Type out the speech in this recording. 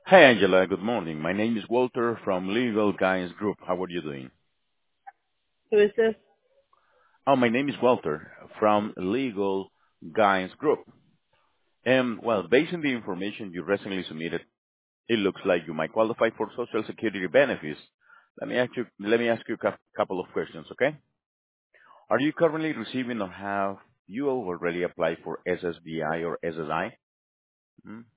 Hi, Angela. Good morning. My name is Walter from Legal Guys Group. How are you doing? Who is this? My name is Walter from Legal Guys Group. And well, based on the information you recently submitted, it looks like you might qualify for Social Security benefits. Let me ask you a couple of questions, okay? Are you currently receiving or have you already applied for SSDI or SSI?